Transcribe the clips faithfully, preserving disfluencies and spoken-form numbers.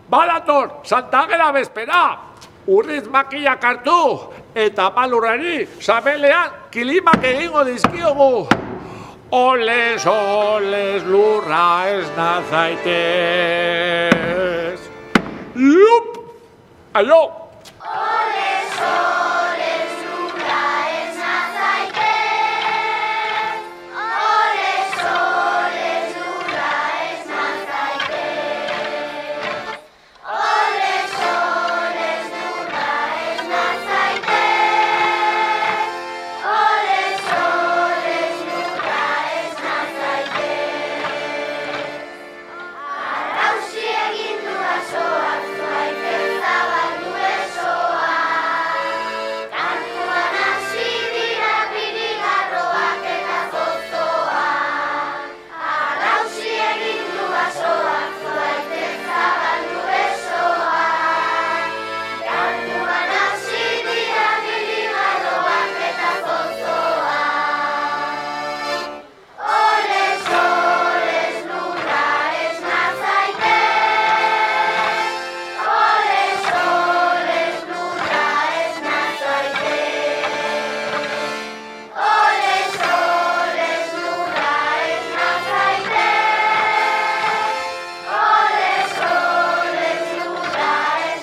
Balator, Santagera bezpera, urriz makilak hartu, eta malurrari sabelean kilimak egingo dizkiogu. Oles, oles, lurra ez nazaitez. Iup! Aio! Oles, oles, lurra ez nazaitez. Oles, oles, lurra ez nazaitez. Oles, oles, lurra ez nazaitez. Oles, oles, lurra ez nazaitez. Arrausi egin du basoak zuaiten zabaldu besoa. Kantuan hasi dira birigarroak eta zozoa. Arrausi egin du basoak zuaiten zabaldu besoa. Kantuan hasi dira birigarroak eta zozoa. Oles, oles, lurra ez nazaitez. Oles, oles, lurra ez nazaitez. Oles, oles, lurra ez nazaitez. Oles, oles, lurra ez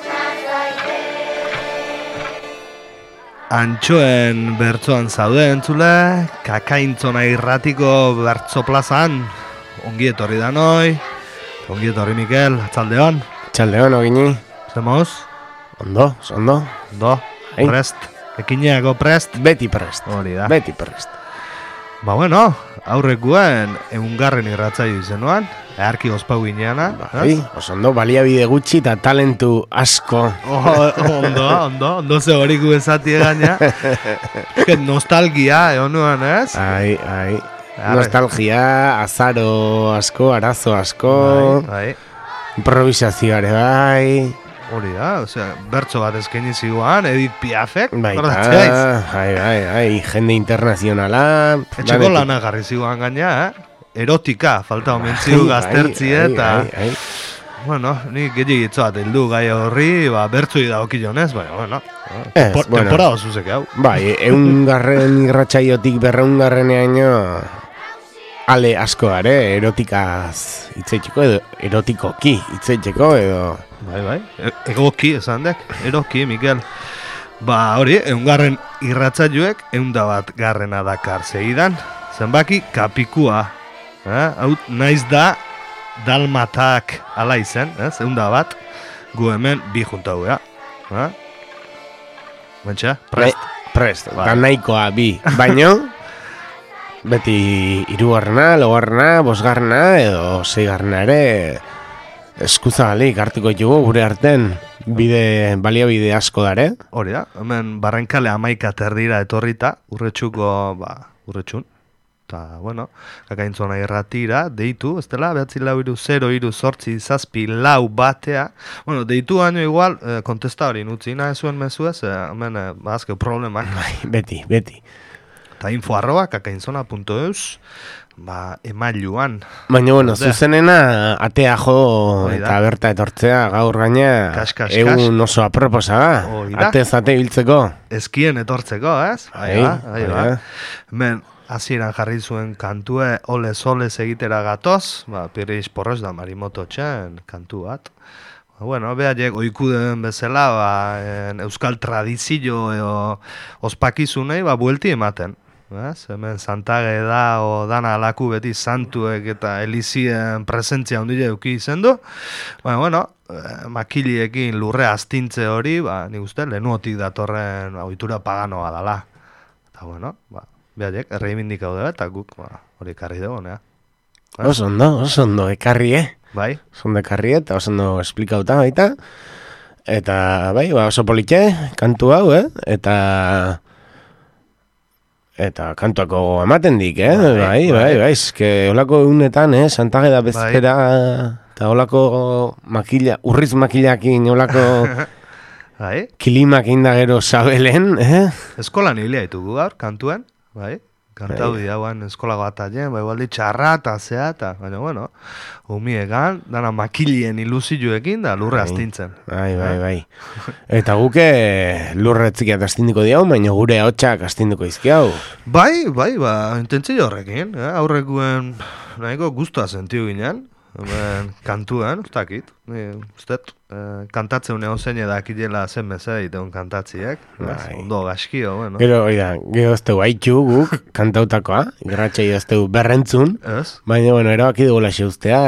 nazaitez. Antxoen bertsoan zaude entzule, Kakaintzona irratiko bertso plazan. Ongi etorri da noi, ongi etorri Mikel, atzaldeon. Txaldeon, ogini. Zemoz? Ondo, ondo. Do, Hai. prest. Ekineako prest. Beti prest. Hori da. Beti prest. Ba bueno, aurrekuen eungarren irratzaio izenuan, eharki ospau gineana. Bai, oso ondo, baliabide gutxi eta talentu asko. Oh, ondo, ondo, ondo ze horiku esatie gaina. Que nostalgia, egon nuen, ez? Ai, ai. Arre. Nostalgia, azaro asko, arazo asko, Bai, bai. improvisazioare bai. Hori da, osea, bertso bat eskaini ziguan, Edith Piafek, Baita, gordatzeaiz. bai, bai, bai, jende internazionala. Etxeko danetik. lana jarri ziguan gaina, eh? Erotika, falta omentziu Bai, gaztertzie, bai, eta... bai, bai. Bueno, ni gehiagitzo bat heldu gai horri, ba, bertzoi da okilonez, baina, bueno, Ez, tempor, bueno. temporada zuzeke hau. Bai, eungarren irratsaiotik berreungarreneaino ale asko are, erotikaz hitzeiteko edo erotikoki hitzeiteko edo... Bai, bai, e- egoki esan dek, eroki, Mikel. Ba, hori, eungarren irratzaioek eunda bat garrena dakar segidan, zenbaki kapikua. Eh? Hau, naiz da, dalmatak ala izen, ez? Eunda bat, gu hemen bi juntau, ja? Eh? Mentxa, prest? Bai, prest, Bai. da nahikoa bi, baino beti hirugarrena, laugarrena, bosgarrena edo seigarrena ere eskuzabalik hartuko ditugu gure arten bide, baliabide asko dare. Hori da, hemen barrenkale amaika terdira etorrita, urretxuko, ba, urretxun. Eta, bueno, Kakaintzona irratira, deitu, ez dela, behatzi lau iru, zero iru, sortzi, zazpi, lau batea. Bueno, deitu baino igual, eh, kontesta hori nutzi nahi zuen mezuez, eh, hemen, eh, bazke problemak. Bai, beti, beti. Eta info arroba, kakaintzona punto eus, ba, emailuan. Baina, bueno, Ordea. zuzenena atea jo Hori da. eta berta etortzea gaur gaina Kas, kas, egun oso aproposa da. Hori da. Atez ate biltzeko. Eskien etortzeko, ez? Bai, ba, bai, bai, ba. da. Hemen, hasieran jarri zuen kantue olez olez egitera gatoz, ba, Piris Porros da Marimoto txen kantu bat. Ba, bueno, behaiek oikuden bezala, ba, en, euskal tradizio edo ospakizunei, ba, buelti ematen. Ez? Hemen Santage da, o dana alaku beti santuek eta elizien presentzia ondile euki izen du. Baina, bueno, eh, makiliekin lurre astintze hori, ba, nik uste, lehenuotik datorren ohitura paganoa dala. Eta, bueno, ba, behaiek, erreimindikau dela, eta guk, ba, hori karri dugu, nea. Oso ondo, oso ondo ekarri, eh? Bai? Oso ondo ekarri eta oso ondo esplikauta baita. Eta, bai, ba, oso politxe, kantu hau, eh? Eta... Eta kantuako ematen dik, eh? Bai, Bai, bai, bai. bai, eske olako egunetan, eh? Santage da bezpera, eta olako makila, urriz makilakin, olako Bai? kilimak inda gero sabelen, eh? Eskolan hilia ditugu gaur, kantuen, bai? Kantau diagoan eskolako ataien, bai baldi txarra eta zea, eta, baina, bueno, humiegan, dana makilien ilusioekin da lurre astintzen. Bai, bai, bai. Eta guke lurre etzikiat astindiko diau, baina gure ahotsak astindiko izkiau. Bai, bai, ba, intentzio horrekin, eh? Aurrekuen nahiko guztua sentiu ginen, hemen kantuan, ustakit, ustet, eh, kantatzen une onzein edakidela zen bezala iteun kantatziek, Bai. ondo gaskio, bueno. Gero, oida, gero ez dugu haitxu guk kantautakoa, irratxei ez dugu berrentzun, Ez? baina, bueno, erabaki dugu laxe ustea,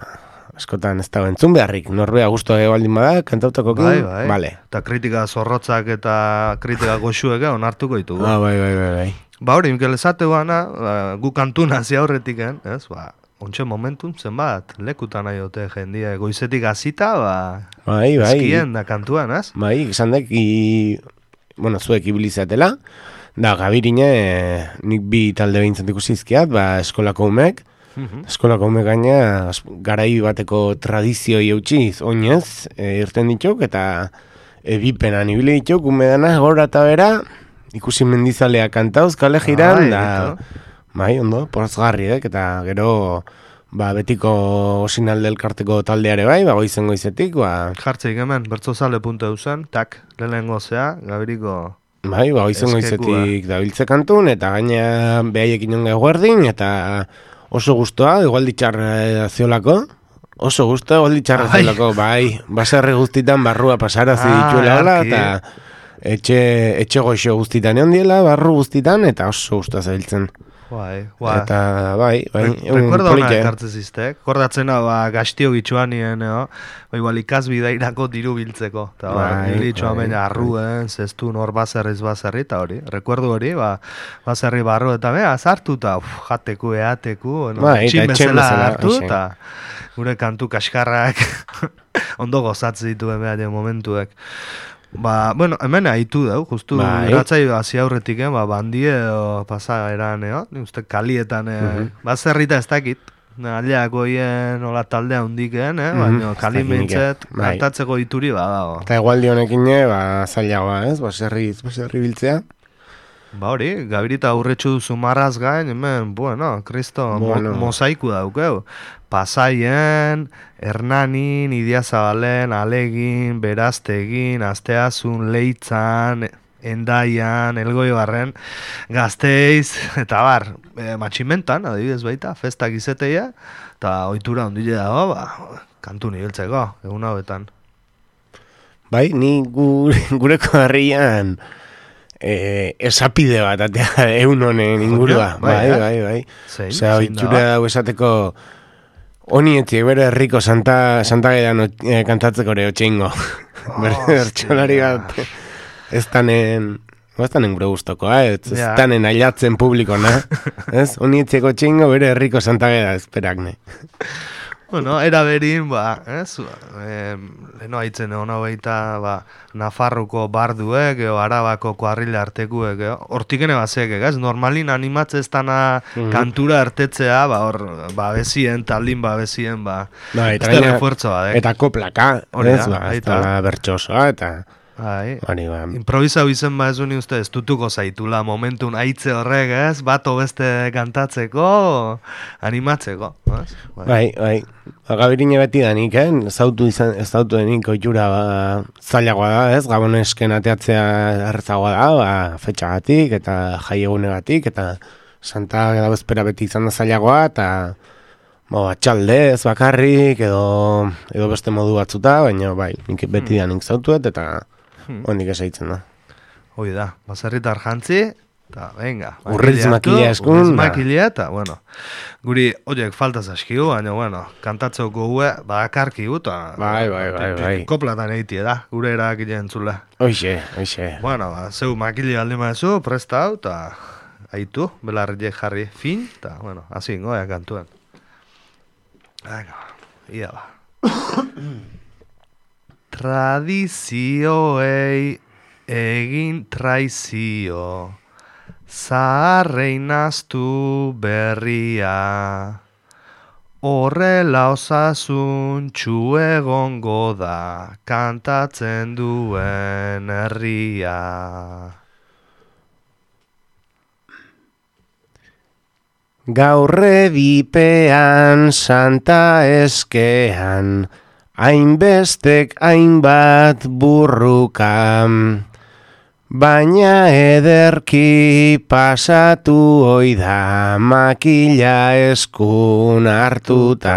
askotan ez dago entzun beharrik, norbea guztua baldin bada, kantautakokin, Bai, bai. bale. Eta kritika zorrotzak eta kritika goxuek onartuko ditugu. Ah, bai, bai, bai, bai. Ba hori, Mikel esate guana, ba, gu kantu nazi aurretiken, ez, ba, ontxe momentum zenbat, lekutan nahi dute jendia, goizetik hasita, ba, Bai, bai. eskien da kantuan, ez? Bai, izan dek, i, bueno, zuek ibilizatela, da, gabirine, eh, nik bi talde behintzat ikusizkiat, ba, eskolako umek, eskolako umek gaina, as- garai bateko tradizioi eutxiz, oinez, e, irten dituk, eta ebipenan ibili dituk, umedana, gora eta bera, ikusi mendizalea kantauz, kale jiran, Bai, da, egito. bai, ondo, porazgarriek, eta gero, ba, betiko osinalde elkarteko taldeare bai, ba, goizen goizetik, ba, Jartzeik hemen, bertzozale puntu eusen, tak, lehenengo zea, gabiriko, bai, ba, goizen Eskekua. goizetik dabiltze kantun, eta gaina behaiek inon guerdin, eta oso gustoa, igual ditxar eh, ziolako, oso gustoa, igual ditxar Bai. ziolako, bai, baserri guztitan barrua pasarazi Ah, dituela, hola, arki. eta etxe, etxe goxo guztitan egon diela, barru guztitan, eta oso gustoa zabiltzen. bai, bai. Eta, bai, bai, Re- egun Recuerdo ona polite. ekartzen ziztek, kordatzena, ba, gaztio gitxuan nien, eo, ba, igual ikasbidairako diru biltzeko, eta ba, Bai, nire itxuan bai, baina arruen, zestun hor baserriz baserri, eta hori, recuerdo hori, ba, baserri barru, eta bea, zartu, eta uf, jateku, eateku, bueno, Bai, eta etxin etxen bezala bezala, hartu, hoxe. eta gure kantu kaskarrak ondo gozatzen dituen behar momentuek. Ba, bueno, hemen haitu dau, justu Bai. iratzai hasi aurretik, eh, ba, bandie o pasa eran, eh, ni uste kalietan, eh, baserrita ez dakit, aldeak oien nola taldea hundiken, eh, Mhm, baina ez kalin dakit nik, behintzet bai. kantatzeko ituri badago. Eta egualdi honekin, eh, ba, zailagoa, ez, baserri, baserri biltzea. Ba hori, gabirita aurretxu duzu marraz gain, hemen, bueno, kristo, Bueno. mo, mosaiku daukeu. Pasaien, Hernanin, Idiazabalen, Alegin, Beraztegin, Asteazun, Leitzan, Endaian, Elgoibarren, Gasteiz, eta bar, e, matximentan, adibidez baita, festak izeteia, eta ohitura ondile dago, ba, kantu nibiltzeko, egun hauetan. Bai, ni gure, gureko herrian eh, esapide bat, atea, eun honen ingurua. bai, Bai, eh? bai, bai. Zein, Osea, zein da, oitxura ba? dago esateko, honi etzi, bere herriko Santa, Santa Gedan eh, kantatzeko ere otxingo. Bere bertxolari bat, ez tanen, ez tanen gure guztokoa, ez, ez Ja. tanen ailatzen publikona. Ez, honi etzieko txingo bere herriko Santa Geda, esperakne. Bueno, era berin, ba, ez, eh, leheno haitzen hona baita, ba, Nafarroko barduek, eo, Arabako kuarrile artekuek, eo, hortikene bazek, ez, normalin animatze ez dana Mhm. kantura artetzea, ba, hor, ba, bezien, taldin ba, bezien, ba, Bai, eta ez gaina- refuerzo bat, eh? Eta koplaka, Hori ez, da, ba, ez aita. da bertxosoa, eta, Bai, hori, ba, improvisau izen ba ez uni uste ez dutuko zaitula momentun aitze horrek, ez, bato beste kantatzeko, animatzeko, ez? bai, bai. Gabirine beti danik, eh? Zautu izan, ez zautu denik oitxura ba, zailagoa da, ez? Gabonesken ateatzea errezagoa da, ba, fetxagatik eta jaiegunegatik, eta Santa Geda bezpera beti izan da zailagoa, eta bo, atxaldez bakarrik, edo, edo beste modu batzuta, baina bai, nik beti danik zautuet, eta hondik esaitzen da. Hoi da, baserritar jantzi, eta venga. Urritz makila hartu, makila eskun, urritz da. makila, eta, bueno, guri horiek faltaz askigu, baina, bueno, kantatzeko gogue, badakarki guta. Bai, bai, bai, bai. Koplatan eitie da, gure erakile entzule. Hoxe, hoxe. Bueno, ba, zeu makili aldi maezu, presta hau, eta aitu, belarriek jarri fin, eta, bueno, hasi ingoia kantuen. Venga, ia ba. Tradizioei egin traizio, zaharrei naztu berria, horrela osasun egongo da, kantatzen duen herria. Gaurre bipean santa eskean, hainbestek hainbat burrukan. Baina ederki pasatu oida makila eskun hartuta.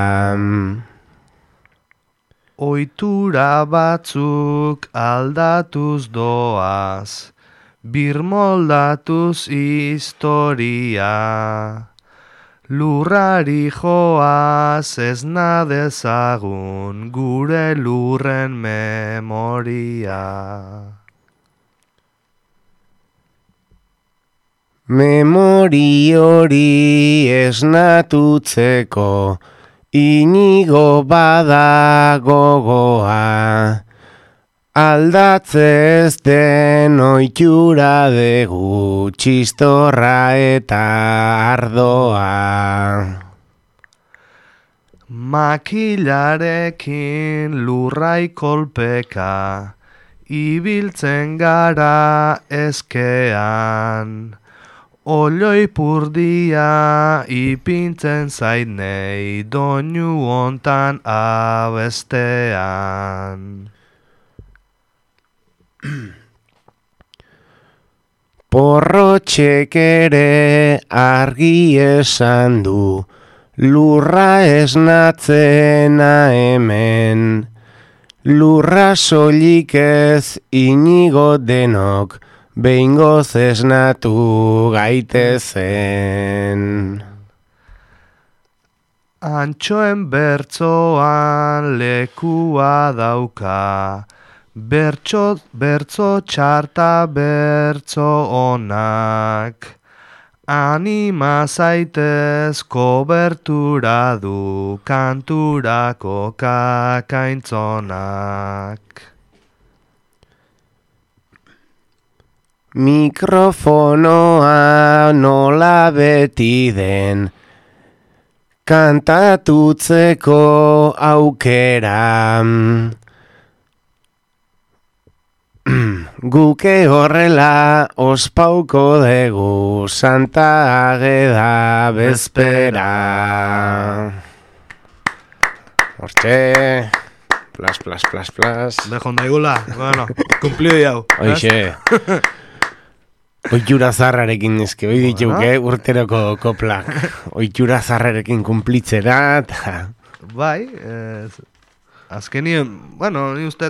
Ohitura batzuk aldatuz doaz, birmoldatuz historia. Lurrari joaz ez nadezagun gure lurren memoria. Memori hori esnatutzeko inigo bada gogoa. Aldatze ez den ohitura dugu txistorra eta ardoa. Makilarekin lurrai kolpeka, ibiltzen gara eskean. Olloi purdia ipintzen zait nei doinu hontan abestean. Porrotxek ere argi esan du, lurra esnatzena hemen. Lurra soilik ez inigo denok, behingoz esnatu gaitezen. Antxoen bertzoan lekua dauka, bertso, bertzo txarta bertzo onak. Anima zaitez kobertura du kanturako kakaintzonak. Mikrofonoa nola beti den, kantatutzeko aukera. Guke horrela ospauko dugu Santa Ageda bezpera. Hortxe, plas, plas, plas, plas. Dejo daigula, bueno, kumplio jau. Hoixe. Ohitura zarrarekin eske, hoi dituke urteroko koplak. Ohitura zarrarekin kumplitzera, eta... Bai, ez, azkenien, bueno, ni uste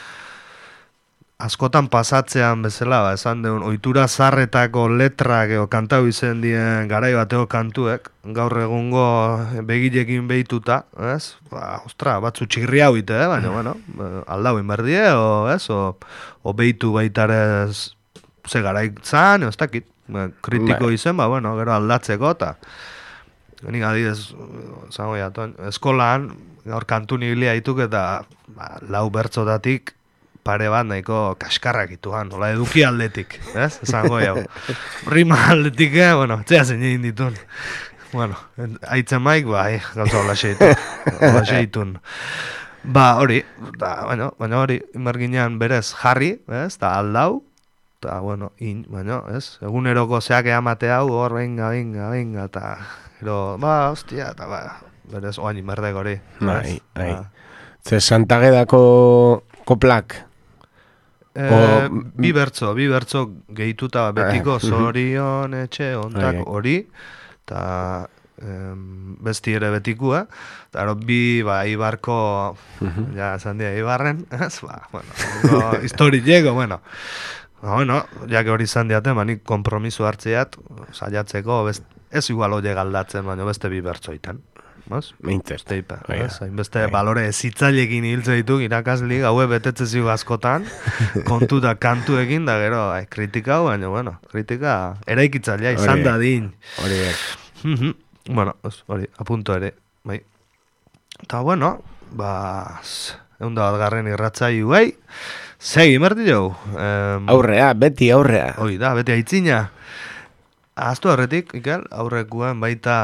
askotan pasatzean bezala, ba, esan deun, ohitura zarretako letrak edo kantau izen dien garai bateko kantuek, gaur egungo begilekin behituta, ez? Ba, ostra, batzu txirri hau ite, eh? Baina, bueno, aldauin berdie, o, ez? O, o behitu baitarez ze garaitzan, ez dakit, kritiko izen, ba, bueno, gero aldatzeko, eta nik adidez, zango ja, eskolan, gaur kantu nibilia dituk, eta ba, lau bertzotatik pare bat nahiko kaskarrak ituan, nola eduki aldetik, ez? Zango jau. Rima aldetik, eh? Bueno, txea zein egin ditun. Bueno, haitzen maik, ba, eh, gauza hola xeitun. Hola xeitun. Ba, hori, da, bueno, baina hori, inberginean berez jarri, ez? Da, aldau, eta, bueno, in, baina, ez? Eguneroko zeak eamate hau, hor, venga, venga, venga, eta, gero, ba, hostia, eta, ba, berez, oain inberdek hori. Bai, bai. Ze Santagedako koplak? Eh, o, bi bertzo, bi bertzo gehituta betiko, zorion etxe ontak hori, eta em, besti ere betikua, eta bi, ba, Ibarko, ja, esan dira, Ibarren, ez, ba, bueno, histori llego, bueno, ba, bueno, ja que hori izan diate, ba, nik kompromiso hartzeat, saiatzeko, best, ez igual hori galdatzen, baina beste bi bertzoitan. Mas? Meintzert. Hainbeste balore ezitzailekin hiltze dituk irakasli, haue betetze zigu askotan, kontu da kantu egin, da gero, ai, kritika hau, baina, bueno, kritika eraikitzailea izan da din. Hori ber. Bueno, hori, apunto ere, bai. Eta, bueno, ba, egun da bat garren irratzaiu, bai, segi, merti jau. Um, aurrea, beti aurrea. Hoi da, beti aitzina. Aztu horretik, Ikel, aurrekuen baita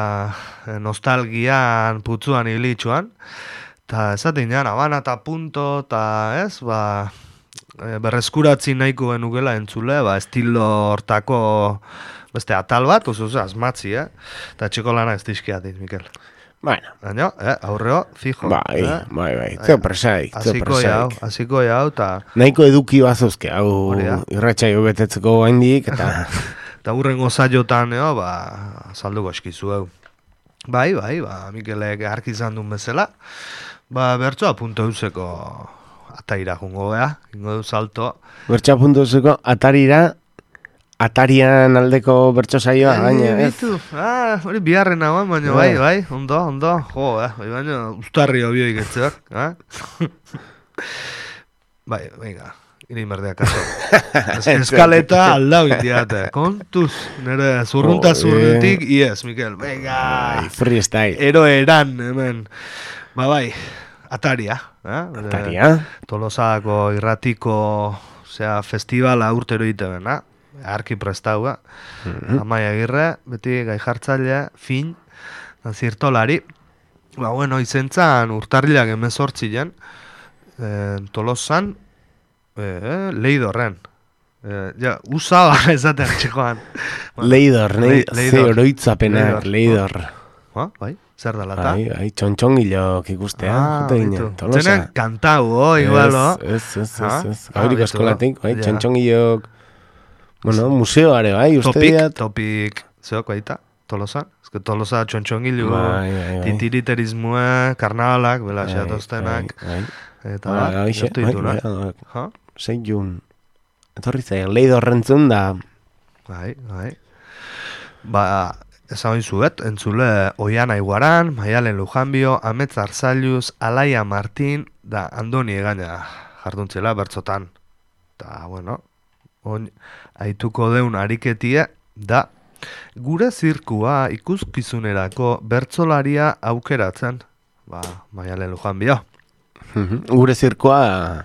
nostalgian, putzuan hilitxuan, eta esaten jan, abana eta punto, eta ez, ba, berreskuratzi nahiko genukela entzule, ba, estilo hortako beste atal bat, oso oso asmatzi, eh? Eta etxeko lana ez dizkiatit, Mikel. Bueno. Baina, eh, aurreo, fijo. Bai, eh? bai, bai, zeo presaik, zeo Aziko jau, presaik. aziko jau, eta... Nahiko eduki bazuzke, hau Hori da. irratsaio betetzeko gaindik, eta... Eta hurrengo zaiotan, eo, ba, salduko eskizu, hau. Bai, bai, ba, Mikelek arki izan duen bezala, ba, bertsoa punto euseko ataira jungo gea, ingo du salto. Bertsoa puntuzeko atarira, atarian aldeko bertso saioa, baina ez. Bitu, ah, hori biharren hauan, baina bai, bai, ondo, ondo, jo, eh, bai, baina ustarri obioik etzeak, eh? Bai, venga, irin berdeak azo. Eskaleta aldau indiate, kontuz, nire zurrunta zurretik, iez, Mikel, venga, Bai, freestyle. ero eran, hemen, ba bai, ataria, eh? Ataria. Tolosako irratiko, osea, festivala urtero itebena, arki prestaua, Mhm. Amaia Agirre, beti gai jartzailea, fin, da zirtolari, ba, bueno, izentzan urtarrilak emezortzian, eh, Tolosan, eh, leidorren, eh, ja, usaba ezaten txikoan. Leidor, nei, Le- ze Leidor. oroitzapenak, Leidor. leidor. Ha, bai, zer da lata? Bai, bai, txontxongilok ikustea, jote bitu. ginen, Tolosa. Zenen kantau, oh, igual, oh. Ez, ez, ez, Ah? ez, Ah, gauriko bitu, eskolatik, bai, ja. txontxongilok, bueno, museoare, bai, uste Topik, diat. topik, zeok baita, Tolosan? Ez que Tolosa txontxongilu, Bai, bai, bai. titiriterismue, karnabalak, bela Bai, xeatoztenak, bai, bai. eta Bai, bat, bai, gertu bai, dituna. bai, bai. Ha? Sei jun. Etorri zaia, leidorrentzun da, Bai, bai. Ba, esan zuet, entzule Oiana Iguaran, Maialen Lujanbio, Ametz Arzailuz, Alaia Martin, da Andoni Egaña jarduntzela bertzotan. Ta, bueno, on, aituko deun ariketie, da, gure zirkua ikuskizunerako bertzolaria aukeratzen. Ba, Maialen Lujanbio. Mhm. Gure zirkoa,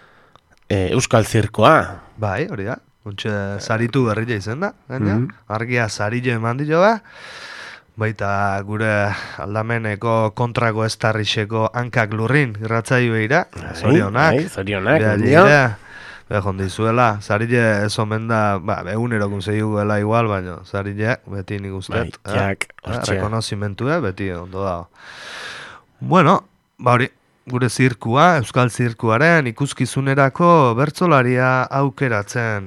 e, euskal zirkoa. Bai, hori da. Ontxe, saritu berria izen da, gaina. Mhm. Argia sarillo eman dio ba. Baita gure aldameneko kontrako estarrixeko hankak lurrin irratzaio eira. Zorionak. Bai, zorionak. Bea ondio. jire. Be, jondizuela. Sarille ez omen da, ba, egunero konsegiguela igual, baina sarille beti nik ustet. Bai, jak, hortxe. Rekonozimentue, beti ondo da. Bueno, ba hori, gure zirkua, euskal zirkuaren ikuskizunerako bertzolaria aukeratzen.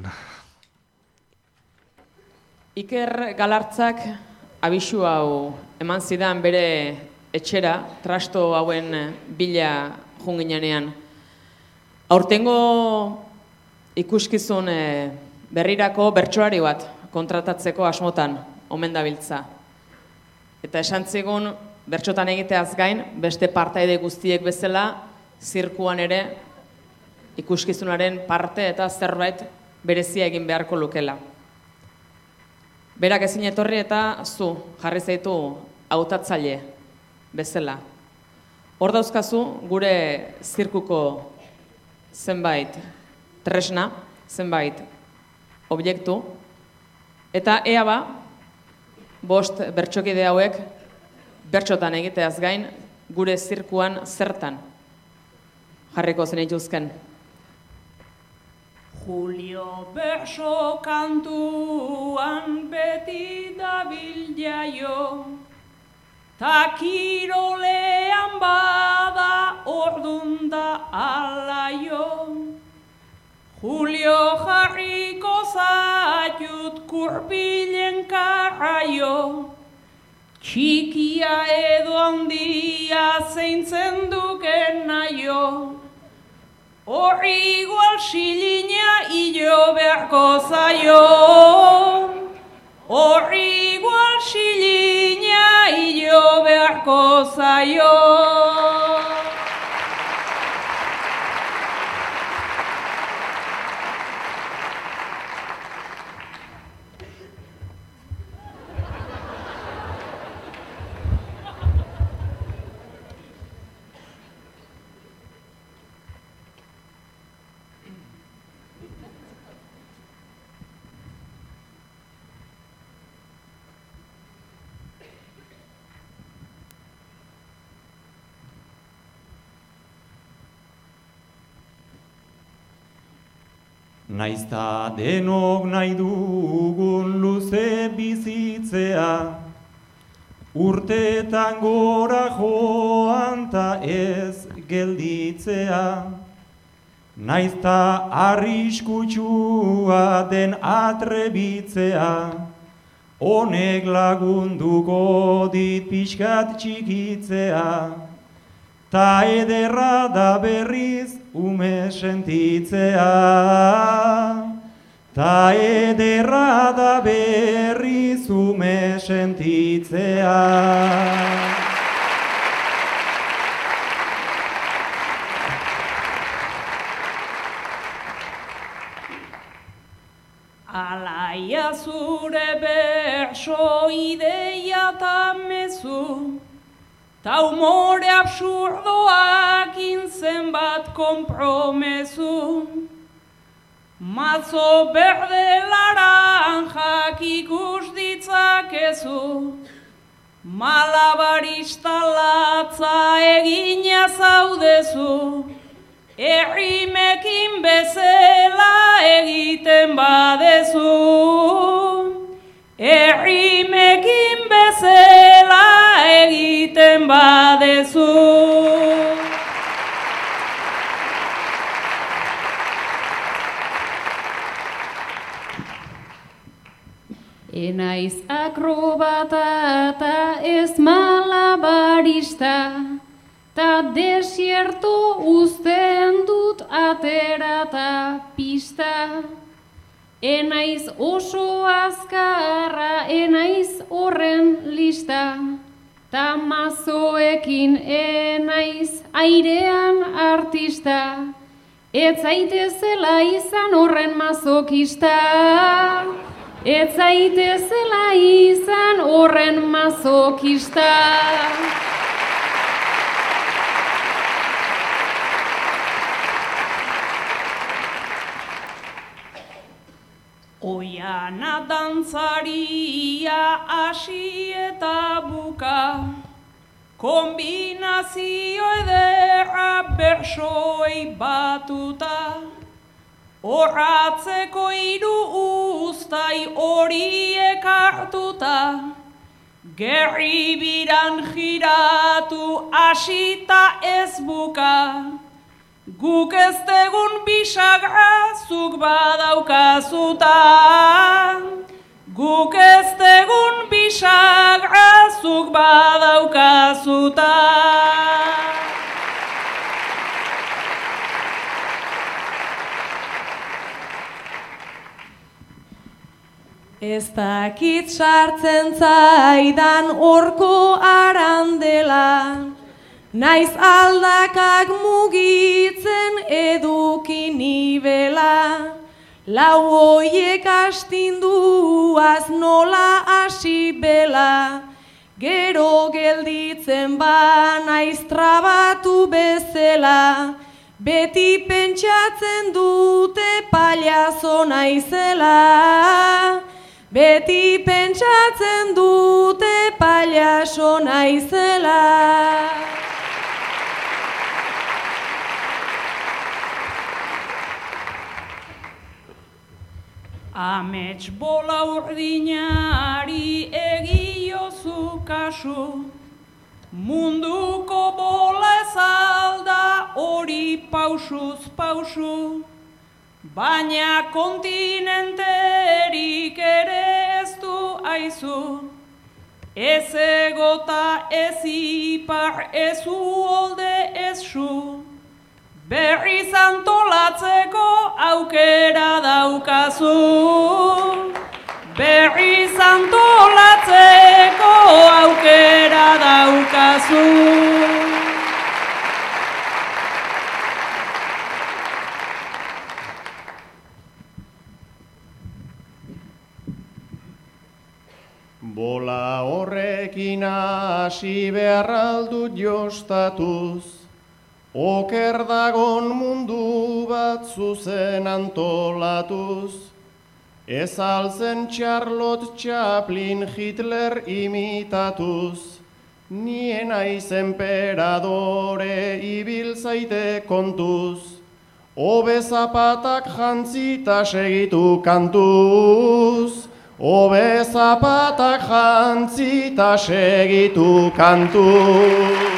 Iker Galartzak abisu hau eman zidan bere etxera, trasto hauen bila junginean. Aurtengo ikuskizun eh, berrirako bertsolari bat kontratatzeko asmotan omen dabiltza. Eta esan zigun, bertsotan egiteaz gain, beste partaide guztiek bezala, zirkuan ere ikuskizunaren parte eta zerbait berezia egin beharko lukela. Berak ezin etorri eta zu jarri zaitu hautatzaile bezala. Hor dauzkazu gure zirkuko zenbait tresna, zenbait objektu, eta ea ba, bost bertsokide hauek bertsotan egiteaz gain gure zirkuan zertan jarriko zenituzken. Julio berso kantuan beti dabil jaio, ta kirolean bada ordun da alaio. Julio jarriko zaitut kurpilen karraio, txikia edo handia zeintzen duken naio. Horri igual xilina hilo beharko zaio. Horri igual xilina hilo beharko zaio. Naizta denok nahi dugun luze bizitzea, urteetan gora joan ta ez gelditzea. Naizta arriskutsua den atrebitzea, honek lagunduko dit pixkat txikitzea, ta ederra da berriz ume sentitzea, ta ederra da berriz ume sentitzea. Alaia zure berso ideia ta mezu, ta umore absurdoak intzen bat kompromezu. Mazo berde laranjak ikus ditzakezu, malabarista latza egina zaudezu, errimekin bezala egiten badezu, errimekin bezala egiten badezu. Enaiz akrobata eta ez malabarista, ta desierto uzten dut aterata pista. Enaiz oso azkarra, enaiz horren lista, ta mazoekin enaiz airean artista. Ez zaitezela izan horren mazokista, ez zaitezela izan horren mazokista. Oiana dantzaria hasi eta buka, kombinazio ederra bersoei batuta, horratzeko hiru uztai horiek hartuta, gerri biran jiratu hasita ez buka. Guk ez tegun bisagra zuk badaukazuta, guk ez tegun bisagra zuk badaukazuta. Ez dakit sartzen zaidan horko arandela, naiz aldakak mugitzen eduki nibela, lau hoiek astinduaz nola hasi bela, gero gelditzen ba naiz trabatu bezela, beti pentsatzen dute paliazo naizela, beti pentsatzen dute paliazo naizela. Amets bola urdinari egiozu kasu, munduko bola ez alda hori pausuz pausu, baina kontinenterik ere ez du aizu, ez egota ez ipar ez uolde ez su, berriz antolatzeko aukera daukazu, berriz antolatzeko aukera daukazu. Bola horrekin hasi behar aldut jostatuz, oker dagon mundu bat zuzen antolatuz, ez alzen Charlotte Chaplin Hitler imitatuz, nien aiz emperadore ibil zaite kontuz, Obe zapatak jantzita segitu kantuz, Obe zapatak jantzita segitu kantuz.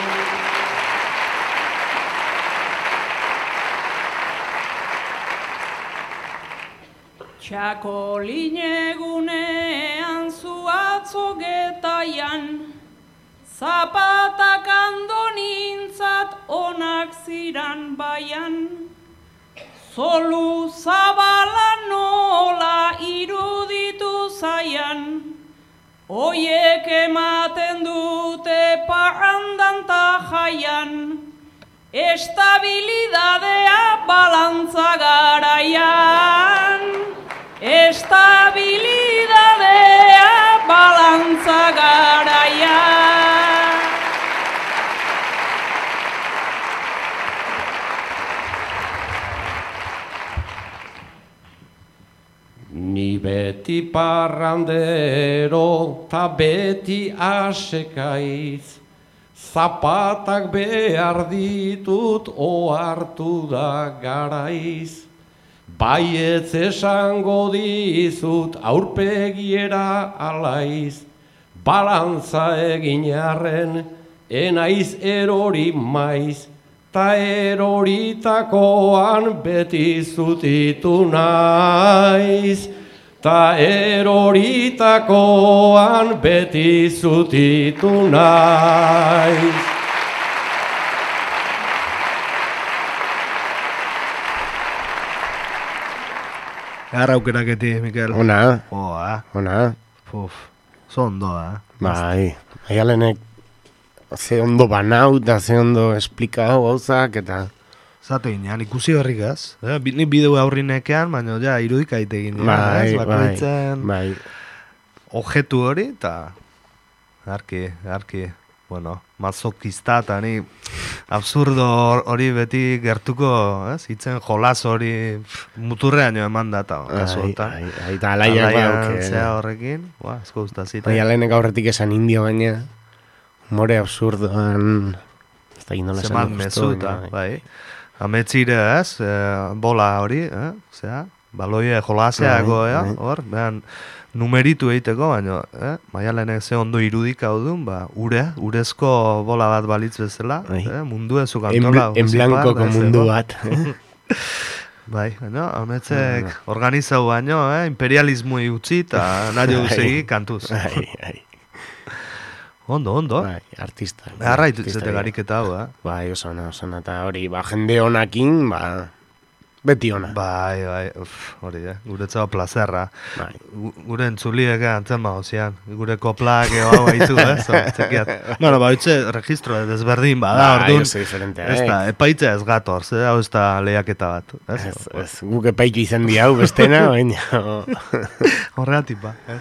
Txakolinegunean zu atzo getaian, zapatak andonintzat onak ziran baian, zolu zabala nola iruditu zaian, oiek ematen dute parrandan ta jaian, estabilidadea balantza garaian. Estabilidadea balantza garaia. Ni beti parrandero ta beti asekaiz, zapatak behar ditut ohartu da garaiz. Baietz esango dizut aurpegiera alaiz, balantza egin arren, enaiz erori maiz, ta eroritakoan beti zutitu naiz, ta eroritakoan beti zutitu naiz. Gara aukeraketi, Mikel. Ona. Oa. Ona. Puf. Zo ondoa, eh? Bai. Aialenek ze ondo banau eta ze ondo esplikau gauzak eta... Zatu ginean, ikusi horrikaz. Eh? Ni bideo aurrinekean, baina ja irudik aitegin. Bai, eh? Bakoitzen bai. Objetu hori, eta... Arki, arki... Bueno, mazokista eta ni absurdo hori beti gertuko, ez? Itzen jolas hori muturrean jo eman data, kasu honetan. Ai, ai, eta alaiak bauke. Zea horrekin, ba, esko guztazita. Aialenek aurretik esan indio baina, more absurdoan, ez da gindola esan Zemat mezuta, bai. Ametzire, ez? Bola hori, eh? Zea, baloie jolaseago, hor, behan, numeritu egiteko, baina, eh? Maialenek ze ondo irudika duen, ba, ure, urezko bola bat balitz bezala, eh? Mundu ezu kantola. En blankoko mundu bat. Bai, baina, ametzek organizau baino, eh? Imperialismo utzi eta nahi duzegi kantuz. Bai, bai. Ondo, ondo. Bai, artista. Arraitu zete gariketa hau, eh? Bai, osona, osona, eta hori, ba, jende honakin, ba... Beti ona. Bai, bai, uf, hori, eh? Guretzao plazerra. Bai. Gure entzuliek antzen ba, ozian. Gure koplak eo hau haitu, eh? So, txekiat. Bueno, ba, hitze registro desberdin bada, bai, orduan. Bai, oso diferentea, ez da, epaitzea ez gator, ze hau ez da lehiaketa bat. Ez, ez, ez guk epaitu izan di hau bestena, baina... Horregatik ba, ez.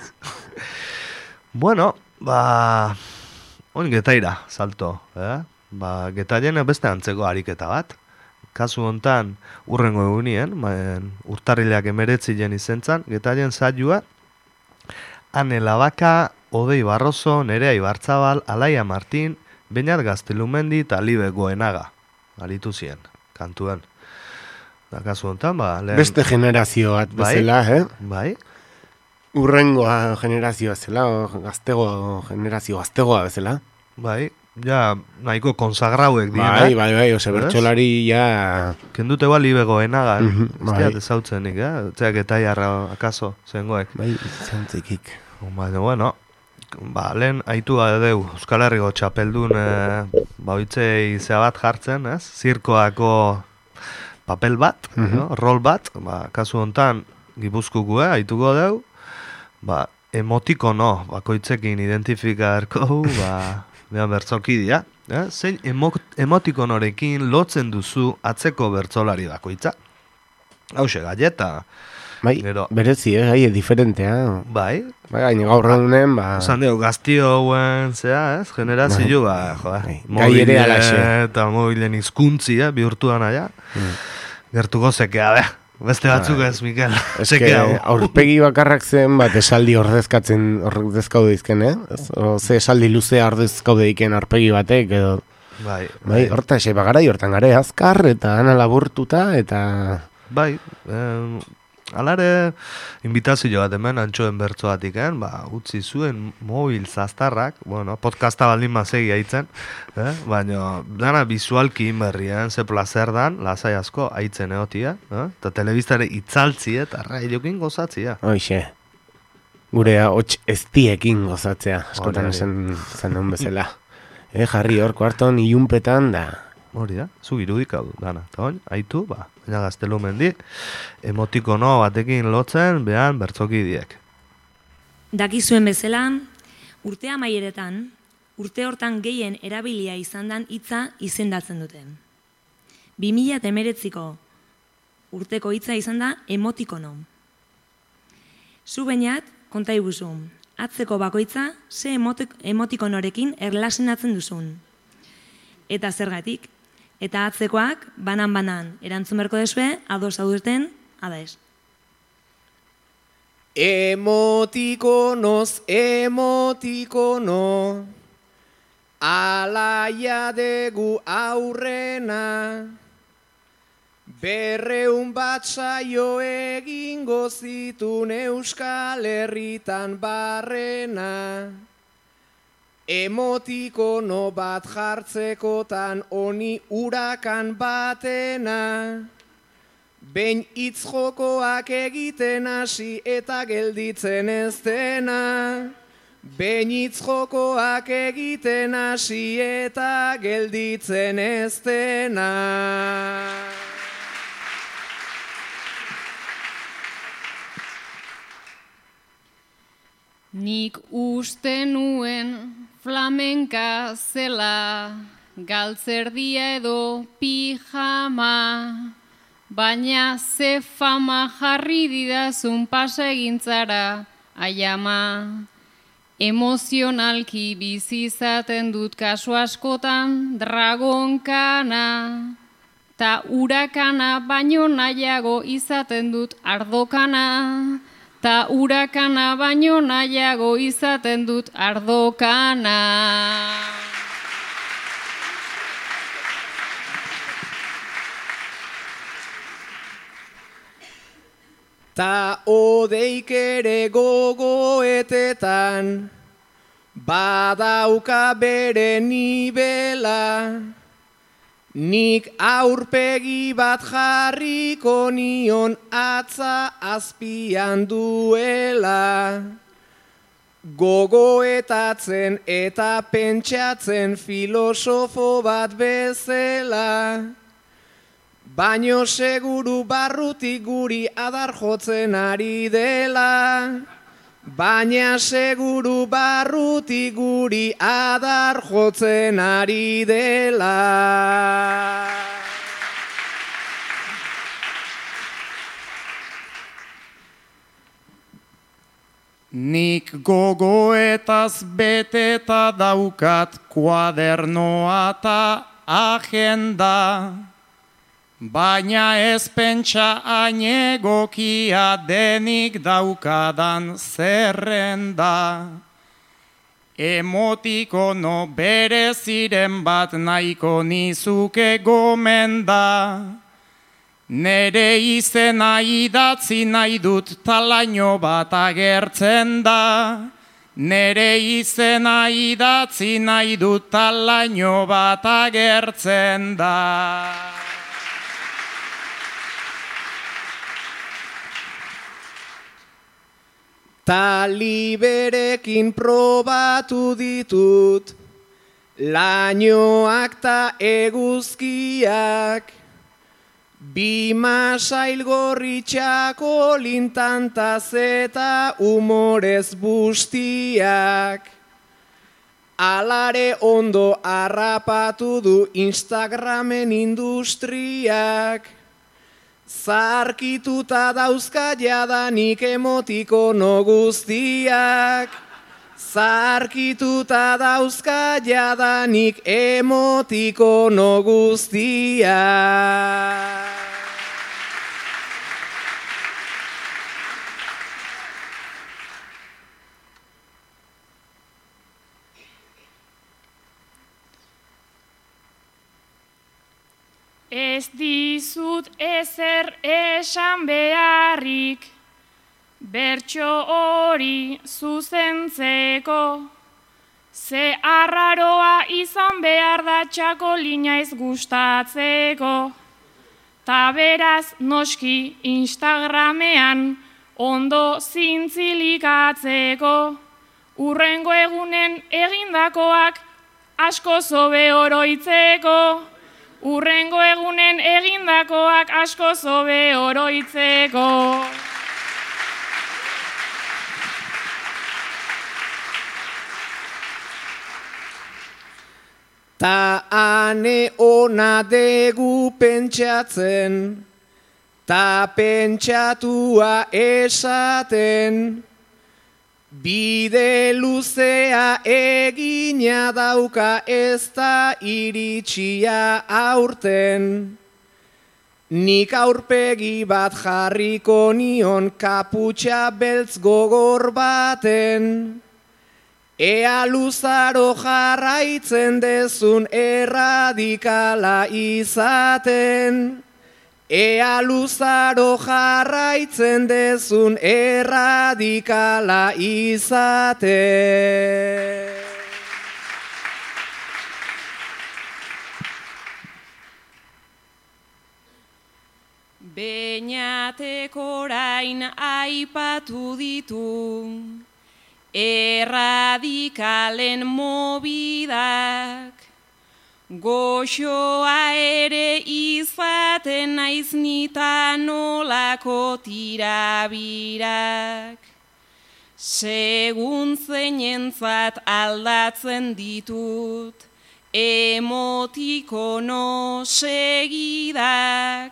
Bueno, ba... Oin getaira, salto, eh? Ba, getaien beste antzeko ariketa bat. Kasu hontan urrengo egunien, urtarrilak emeretzien izentzan, getaien saioa, Ane Labaka, Odei Barroso, Nerea Ibarzabal, Alaia Martin, Beñat Gaztelumendi eta Libe Goenaga. Aritu ziren, kantuan. Da, kasu hontan, ba... Lehen... Beste generazio bat bezala, bai, eh? Bai. Urrengoa generazioa bezala, gaztego generazio gaztegoa bezala. Bai. Ja, nahiko konsagrauek dira. Bai, bai, bai, ose bertxolari ja... Kendute igual Libe Goenaga, mm -hmm, ez diat ezautzenik, eh? Zeak eta jarra, akaso, zengoek. Bai, zantzekik. Baina, bueno, ba, lehen haitu adeu Euskal Herriko txapeldun eh, bauitzei zea bat jartzen, ez? Zirkoako papel bat, mm -hmm. no? Rol bat, ba, kasu hontan Gipuzkoako, eh? Haituko deu, ba, emotikono, bakoitzekin identifikarko, ba... Behan bertzokidia, eh? Zein emo emotikonorekin lotzen duzu atzeko bertzolari bakoitza. Hauxe, galleta. Bai, gero, berezi, eh? Gai, diferentea. Bai. Bai, gaine gaur raunen, ba... Osan dugu, gaztio hauen, zea, ez? Generazio, ba, joa. Bai. Gai ere alaxe. Eta mobilen izkuntzi, eh? Bihurtuan aia. Mm. Gertuko zekea, beh. Beste batzuk ez, Mikel. Ez que aurpegi bakarrak zen bat esaldi ordezkatzen ordezkaude izken, eh? O, ze esaldi luzea ordezkaude iken aurpegi batek, edo... Bai, Bai, horta ese bagara hortan gare azkar eta ana laburtuta eta bai, eh, alare invitazio bat hemen antxoen bertzoatik, eh? Ba, utzi zuen mobil zaztarrak, bueno, podcasta baldin mazegi haitzen, eh? Baina dana bizualki inberrien, ze placer dan, lasai asko haitzen egotia, eh? Eta telebistare itzaltzi eta raiokin gozatzia. Hoixe. Gure hots eztiekin gozatzea, askotan Hori, esan zen non bezala. Eh, jarri hor kuarton ilunpetan da. Hori da, zu irudika du, dana. Eta oin, haitu, ba, baina gaztelu mendi, emotikono batekin lotzen, behan bertzokidiek. Dakizuen bezala, urte amaieretan, urte hortan gehien erabilia izan dan hitza izendatzen dute. bi mila hemeretziko urteko hitza izan da emotikono. Zu bainat, konta iguzu, atzeko bakoitza ze emotik, emotikonorekin erlasenatzen duzun. Eta zergatik, eta atzekoak banan-banan erantzun berko dezue, ados audurten, ada ez. Emotikonoz, emotikono, alaia degu aurrena, berreun bat saio egingo zitun Euskal Herritan barrena. Emotikono bat jartzekotan honi urakan batena, behin hitz jokoak egiten hasi eta gelditzen ez dena. Behin hitz jokoak egiten hasi eta gelditzen ez dena. Nik uste nuen flamenka zela, galtzerdia edo pijama, baina ze fama jarri didazun pasa egintzara aiama. Emozionalki bizi izaten dut kasu askotan dragonkana, ta urakana baino nahiago izaten dut ardokana. Ta urakana baino nahiago izaten dut ardokana. Ta odeik ere gogoetetan, badauka bere nibela. Nik aurpegi bat jarriko nion atza azpian duela. Gogoetatzen eta pentsatzen filosofo bat bezala. Baino seguru barrutik guri adar jotzen ari dela. Baina seguru barrutik guri adar jotzen ari dela. Nik gogoetaz beteta daukat kuadernoa eta agenda. Baina ez pentsa ainegokia denik daukadan zerrenda. Emotikono bere ziren bat nahiko nizuke gomenda. Nere izena idatzi nahi dut talaino bat agertzen da. Nere izena idatzi nahi dut talaino bat agertzen da. Taliberekin probatu ditut, lainoak ta eguzkiak, bi masail gorritxako lintantaz eta humorez bustiak. Alare ondo harrapatu du Instagramen industriak. Zarkituta dauzka jadanik emotikono guztiak. Zarkituta dauzka jadanik emotikono guztiak. Ez dizut ezer esan beharrik, bertso hori zuzentzeko, ze arraroa izan behar da txakolina ez gustatzeko. Ta beraz noski Instagramean ondo zintzilikatzeko, urrengo egunen egindakoak asko zobe oroitzeko. Urrengo egunen egindakoak asko zobe oroitzeko. Ta ane ona degu pentsatzen, ta pentsatua esaten, bide luzea egina dauka ez da iritsia aurten. Nik aurpegi bat jarriko nion kaputxa beltz gogor baten. Ea luzaro jarraitzen dezun erradikala izaten. Ea luzaro jarraitzen dezun erradikala izaten. Beñatek orain aipatu ditu erradikalen mobidak, goxoa ere izaten naiz nita nolako tirabirak. Segun zeinentzat aldatzen ditut emotikono segidak,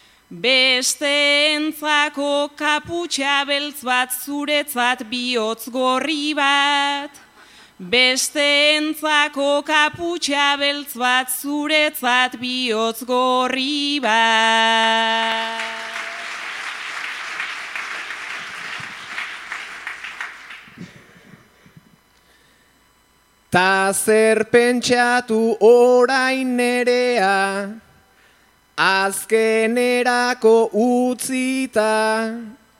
besteentzako kaputxa beltz bat zuretzat bihotz gorri bat. Besteentzako kaputxa beltz bat zuretzat bihotz gorri bat. Ta zer pentsatu orain nerea, azkenerako utzita,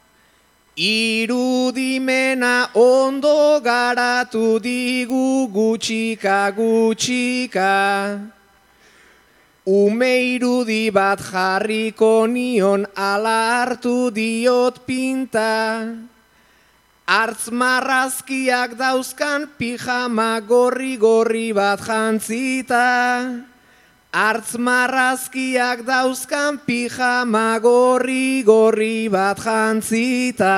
irudimena ondo garatu digu gutxika gutxika. Ume irudi bat jarriko nion ala hartu diot pinta, hartz marrazkiak dauzkan pijama gorri-gorri bat jantzita. Hartz marrazkiak dauzkan pijama gorri-gorri bat jantzita.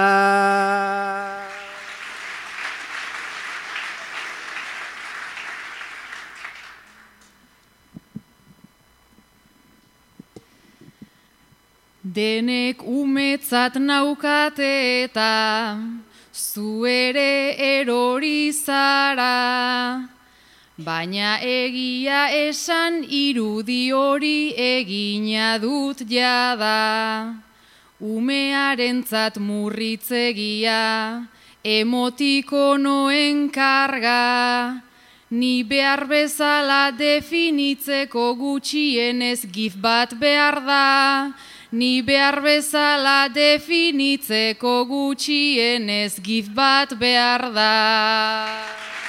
Denek umetzat naukate eta zu ere erori zara, baina egia esan irudi hori egina dut jada. Umearentzat murritzegia, emotikonoen karga, ni behar bezala definitzeko gutxienez gif bat behar da. Ni behar bezala definitzeko gutxienez gif bat behar da.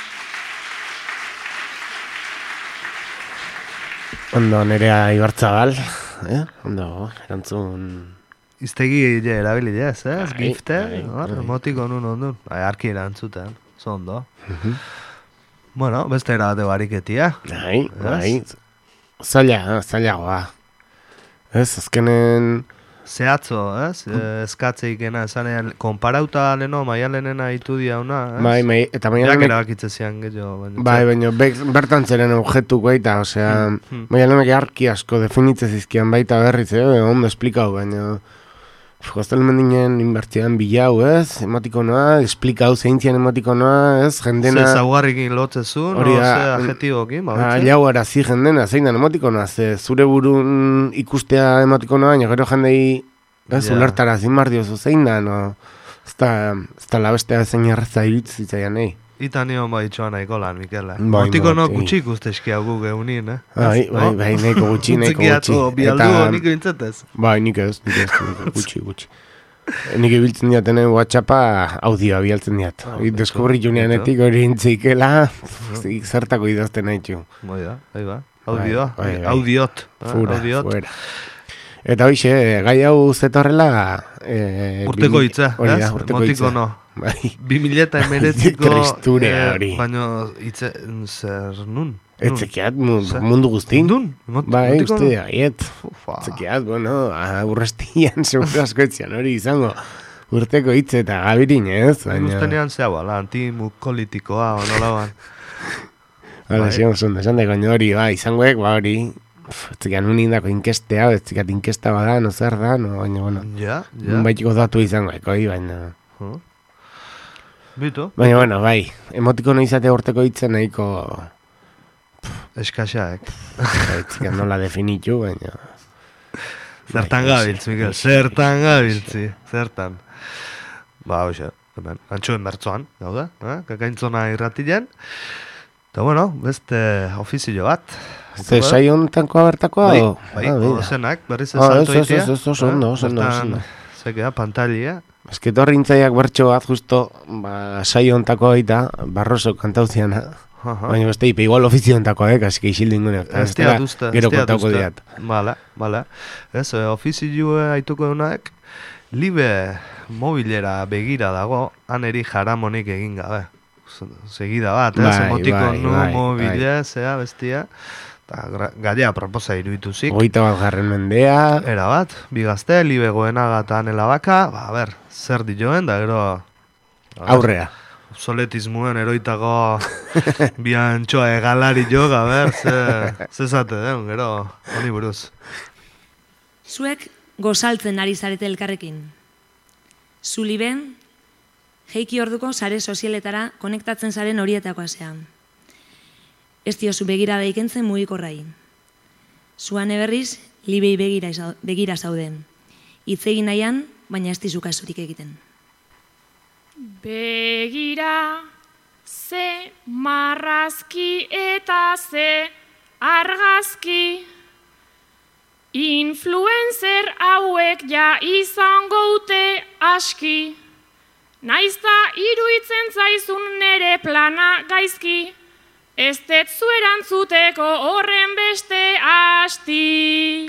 Ondo, Nerea Ibarzabal, eh? Ondo, erantzun... Iztegi je, erabili ez, ez? Bai, Gifte, bai, hor, bai. emotiko nun ondun. Bai, arki erantzuten, zondo. Bueno, beste erabate bariketia. Bai, bai, zaila, zailagoa. Ez, azkenen... Zehatzo, ez? Eh, eskatzeikena, esanean, konparauta leno, maialenena itu diauna, ez? Bai, mai, eta maialenek... Jak erabakitze zian, gehiago. Bai, baina bertan zeren objektuk baita, osea, Hmm, hmm. maialenek arki asko definitze zizkian baita berriz, eh? Ondo esplikau, baina... Goztel mendinen inbertzean bilau, ez? Ematikonoa, esplikau zeintzian ematikonoa, ez? Jendena... Ze zaugarrikin lotzezun, Hori no, da, ze adjetibokin, Ah, bautze? jau arazi jendena, zein da ematikonoa, ze zure burun ikustea ematikonoa, baina gero jendei, ez, Ja. ulertara zin bar diozu zein da, no? Ez da, ez da labestea zein erraza iritz zitzaian, nahi. Ita nion bai itxoan nahiko lan, Mikela. Bai, Motiko no moti. gutxi ikustezkia gu geunien, eh? Bai, bai, bai, nahiko gutxi, nahiko gutxi. Bialdu, nik bintzatez. Bai, nik ez, nik ez, gutxi, gutxi. Nik ibiltzen diatenen WhatsAppa audioa bialtzen diat. Deskubri juneanetik hori intzikela, zertako idazten nahitu. Bai da, bai ba. Audioa, Bai, bai. audiot. Fura, Audiot. fuera. Eta hoxe, gai hau zetorrela... Eh, Urteko bimi- hitza, hori da, ez? urteko Motiko hitza. no. Bai. Bi mila eta emeretziko... Tristurea hori. Baina hitze, zer nun? Etzekiat mundu guztin. Nun? Bai, motiko uste, no? aiet. Etzekiat, bueno, urrestian segura askoetzian hori izango. Urteko hitz eta gabirin, ez? Baina... Ustenean zea, bala, antimukolitikoa, nola ban. Hala, Bai. zion zondo, esan dago hori, ba, izangoek, ba, hori... Etzekiat nun indako inkestea, etzekiat inkesta bada, no zer da, no, baina, bueno... Ja, ja. Baitiko datu izangoek, hori, baina... Huh? Bitu? Baina, bueno, bai, emotiko no izate urteko hitzen nahiko... Eskaxaek. Etzekiat nola definitu, baina... Zertan gabiltz, Mikel, zertan gabiltzi, zertan. Ba, hoxe, hemen, antxoen bertzoan, gauda, eh? Kakaintzona irratilen. Eta, bueno, beste ofizio bat. Ze saio hontankoa bertakoa? Bai, o? bai, Ah, bida. ozenak, berriz Ah, esalto ez, ez, itea. ez, ez, oso ondo, oso ondo, oso ondo. Zekea, pantalia. Ez que torri intzaiak bertxo bat, justo, ba, saio hontakoa baita, Barroso kantauziana. Aha. Baina beste, ipe igual ofizio hontakoa, eh, kasi que isildu ingune. Ez diat uste, Gero ez diat kontauko uste. diat. Bale, bale. Ez, eh, ofizio aituko duenak, libe mobilera begira dago, han eri jaramonik egin gabe. Segida bat, ez? Bai, Emotiko bai, nu bai, mobile, zea, bestia. Eta gaia proposa iruituzik. Hogeita bat garren mendea. Era bat, bi gazte, libe goenaga eta anela baka, ba, a ber, zer dioen, da gero... Aurrea. Obsoletismuen eroitako bi antxoa egalari jo, a ber, ze, ze zate den, gero, honi buruz. Zuek gozaltzen ari zarete elkarrekin. Zuliben, jeiki orduko sare sozialetara konektatzen zaren horietakoa zean. Ez diozu begira daikentzen mugikorrai. Zuan eberriz, libei begira, izau- begira zauden. Hitz egin nahian, baina ez dizu kasurik egiten. Begira, ze marrazki eta ze argazki. Influencer hauek ja izango ute aski. Naizta iruitzen zaizun nere plana gaizki. Ez detzu erantzuteko horren beste asti.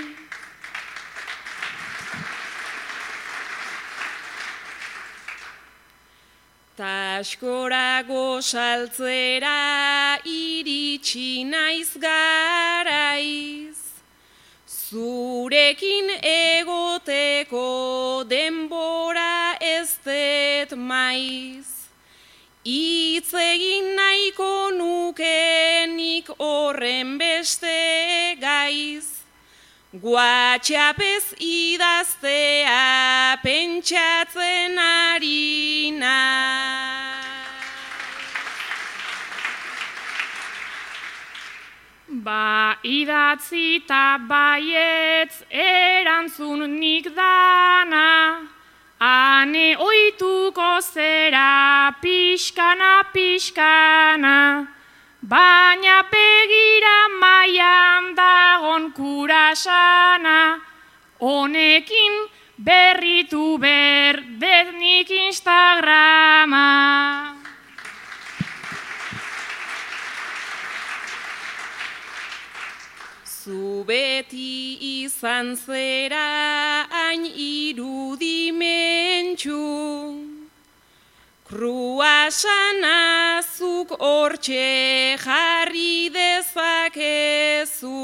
Taskorago saltzera iritsi naiz garaiz. Zurekin egoteko denbora ez det maiz. Hitz egin nahiko nukenik horren beste gaiz. WhatsAppez idaztea pentsatzen ari naiz. Ba idatzi ta baietz erantzun nik dana. Ane oituko zera pixkana pixkana. Baina begira maian dagon kurasana. Honekin berritu berdetnik Instagrama. Zu beti izan zera hain irudimentxu. Kruasana zuk hortxe jarri dezakezu.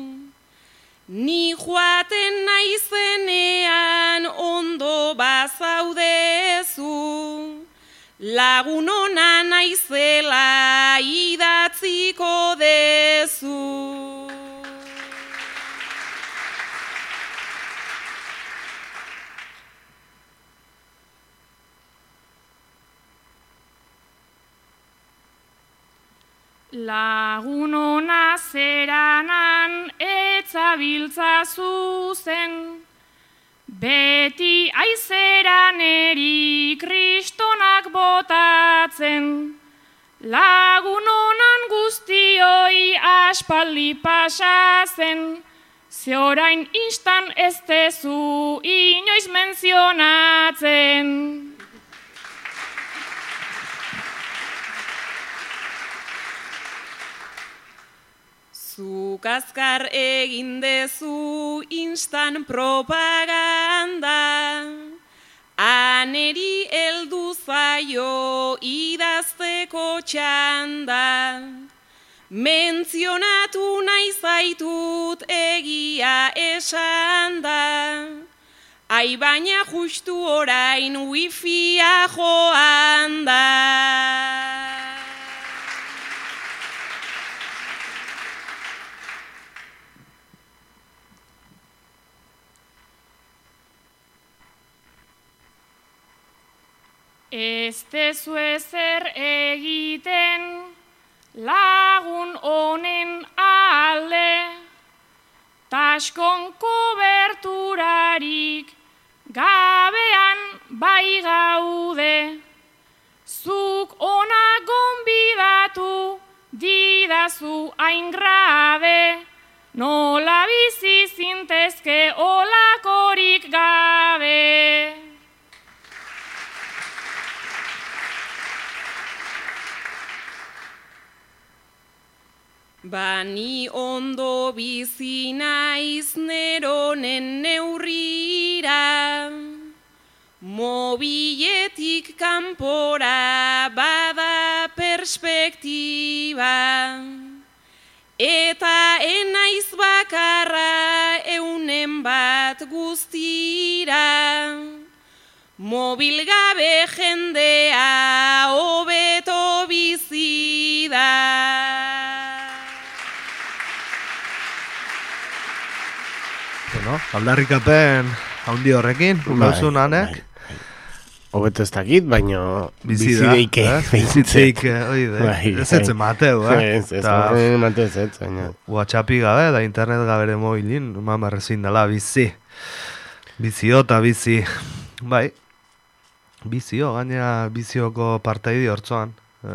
Ni joaten naizenean ondo bazaudezu. Lagun ona naizela idatziko dezu. Lagun ona zeranan etzabiltza zuzen, beti aizeran eri kristonak botatzen. Lagun honan guztioi aspaldi pasa zen, ze orain instan ez tezu inoiz menzionatzen. Zuk azkar egin dezu instan propaganda, aneri heldu zaio idazteko txanda. Mentzionatu nahi zaitut egia esan da, ai baina justu orain wifia joan da. Ez tezu ezer egiten lagun honen alde, taskon koberturarik gabean bai gaude. Zuk ona gonbidatu didazu hain grabe, nola bizi zintezke olakorik gabe. Bani ondo bizi naiz neronen neurrira, mobiletik kanpora bada perspektiba, eta enaiz bakarra eunen bat guztira, mobil gabe jendea hobeto bizi da. Bueno, aldarrikapen haundi horrekin, gauzun hanek. Hobeto ez dakit, baina bizideike. Bizideike, oide. Ez ez emateu, eh? Ez, ez emateu ez ez, baina. WhatsAppi gabe, da internet gabere mobilin, mamarrezin dela, bizi. Bizio eta bizi. Bai, bizio, gaina bizioko partaidi hortzoan.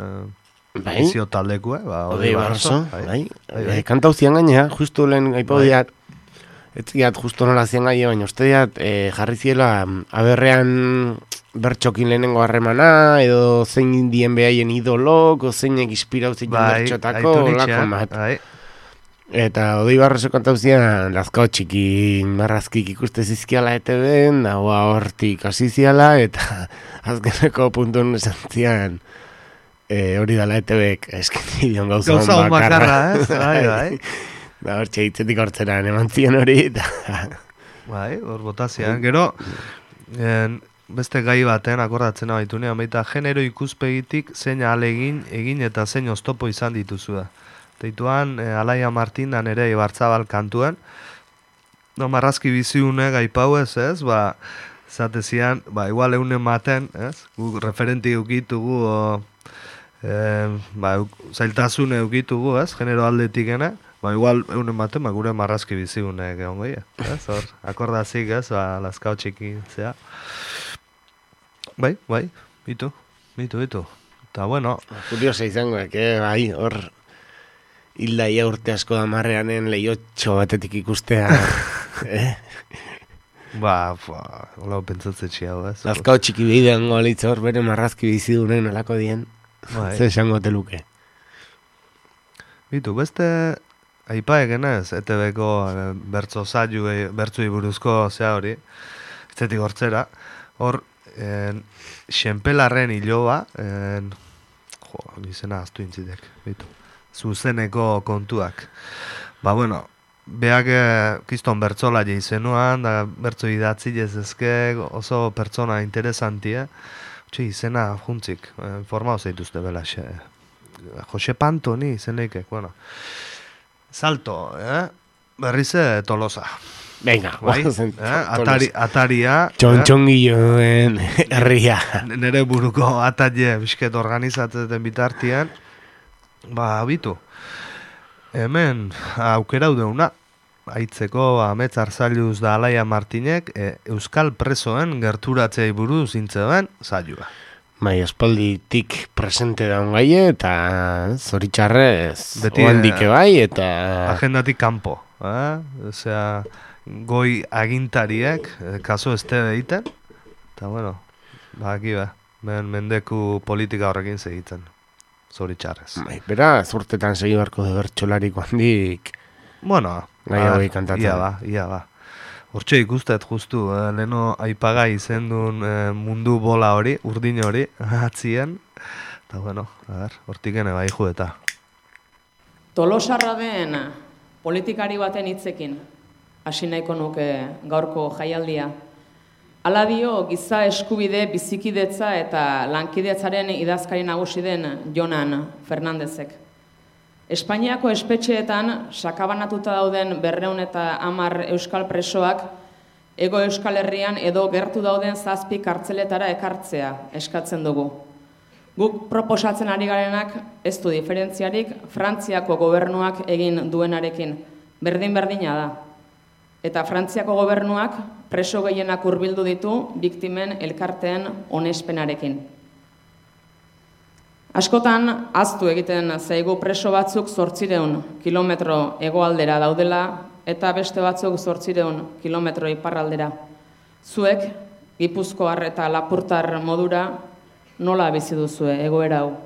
Bizio taldeku, eh? Odei barzo, bai. Kantau zian gaina, justu lehen gaipau diat, ez ziat justo nola zian gaia, baina uste diat jarri ziela aberrean bertxokin lehenengo harremana, edo zein dien behaien idolok, o zeinek inspirauzik bertxotako, lako bat. Eta odei barroso kantau zian, lazkao txiki marrazkik ikuste zizkiala E T B-en, dagoa hortik hasi ziala, eta azkeneko puntun esan zian, hori dala E T B-ek esken idion gauza hon bakarra. Bai, bai. Da hor txeitzetik hortzeran eman zian hori, eta... Bai, hor botazian. Gero, beste gai baten akordatzen baitunean, baita genero ikuspegitik zein alegin egin eta zein oztopo izan dituzu da. Teituan, Alaia Martindan ere Ibarzabal kantuen, no, marrazki biziune gaipau ez, ez, ba, zatezian, ba, igual eunen maten, ez, gu referenti eukitugu, o, e, ba, zailtasune eukitugu, ez, genero aldetikene, ba, igual eunen maten, ba, gure marrazki biziune egon goia, ez, hor, akordazik, ez, ba, lazkao txiki, zea. Bai, bai, bitu, bitu, bitu, eta bueno. Kuriosa izango, eke, bai, hor, hilda ia urte asko da marreanen lehiotxo batetik ikustea, eh? Ba, hola pentsatzen txiau, ez? Lazkao txiki bidean goalitz hor, bere marrazki bizidunen alako dien, ze esango teluke. Bitu, beste aipaek enez, E T B-ko bertzo zailu, bertzui buruzko zea hori, etzetik hortzera, hor, xenpelarren hiloba, jo, izena aztu intzitek, bitu. Zuzeneko kontuak. Ba, bueno, beak kiston bertzola izenuan, da bertzo idatzi jezezke, oso pertsona interesantia. Txi, izena juntzik, informao zeituzte bela, xe. Jose Pantoni izeneikek, bueno. Salto, eh? Berrize Tolosa. Venga, bai? eh? Atari, ataria. Txontxongilloen herria. Nere buruko atalie bisket organizatzen bitartian. Ba, bitu, hemen aukera udeuna, aitzeko Amets Arzailuz da Alaia Martinek e, Euskal presoen gerturatzei buruz intzeben zailua. Bai, espalditik presente daun gai eta zoritxarrez oandik bai eta... Agendatik kanpo, eh? Osea, goi agintariek, kaso ez te deiten, eta bueno, baki ba, ben mendeku politika horrekin segitzen, zoritxarrez. Bai, beraz, urtetan segi barko de bertxolariko handik... Bueno, gai hori kantatzen. Ia ba, ia ba. Hortxe ikustet justu, eh, leheno aipagai izendun eh, mundu bola hori, urdin hori, atzien. Eta bueno, a ber, hortiken eba iku eta. Tolosarra den politikari baten hitzekin, hasi nahiko nuke gaurko jaialdia. Hala dio giza eskubide bizikidetza eta lankidetzaren idazkari nagusi den Jonan Fernandezek. Espainiako espetxeetan sakabanatuta dauden berreun eta hamar euskal presoak Ego Euskal Herrian edo gertu dauden zazpi kartzeletara ekartzea eskatzen dugu. Guk proposatzen ari garenak ez du diferentziarik Frantziako gobernuak egin duenarekin, berdin-berdina da. Eta Frantziako gobernuak preso gehienak hurbildu ditu biktimen elkarteen onespenarekin. Askotan, aztu egiten zaigu preso batzuk zortzireun kilometro hegoaldera daudela eta beste batzuk zortzireun kilometro iparraldera. Zuek, Gipuzkoar eta Lapurtar modura, nola bizi duzue egoera hau?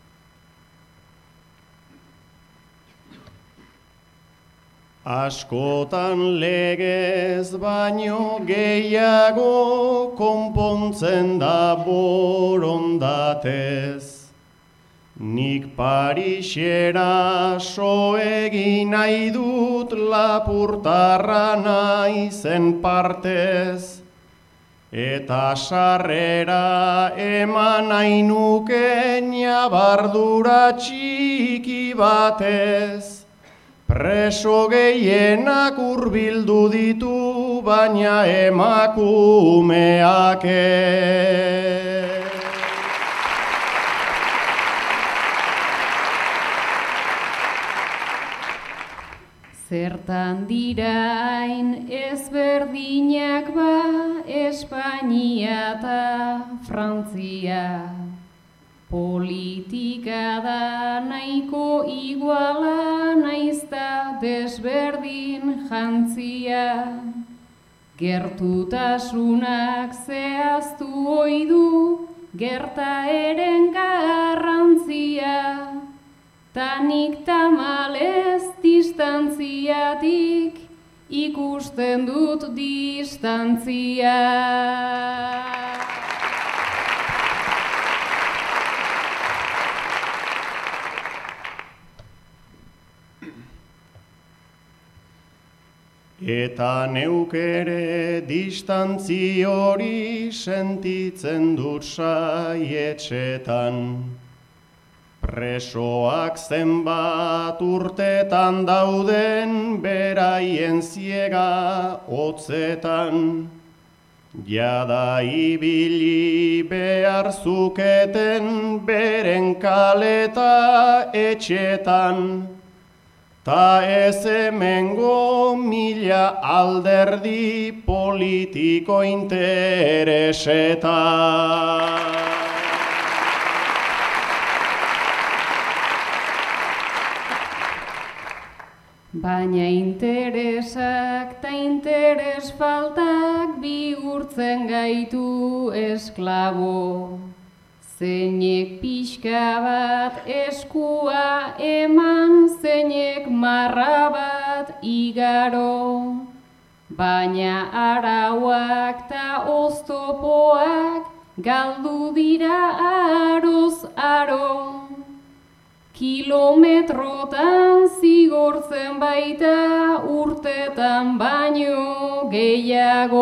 Askotan legez baino gehiago konpontzen da borondatez. Nik Parixera so egin nahi dut Lapurtarra naizen partez, eta sarrera eman nahi nuke ñabardura txiki batez. Preso gehienak hurbildu ditu, baina emakumeak ez. Zertan dirain ezberdinak ba Espainia eta Frantzia. Politika da nahiko iguala naizta desberdin jantzia. Gertutasunak zehaztu oidu gertaeren garrantzia. Tanik tamalez distantziatik ikusten dut distantzia. Eta neuk ere distantzi hori sentitzen dut saietxetan. Presoak zenbat urtetan dauden beraien ziega hotzetan. Jada ibili behar zuketen beren kaleta etxetan. Ta ez hemengo mila alderdi politiko interesetan. Baina interesak ta interes faltak bihurtzen gaitu esklabo. Zeinek pixka bat eskua eman, zeinek marra bat igaro. Baina arauak ta oztopoak galdu dira aroz aro. Kilometrotan zigortzen baita urtetan baino gehiago.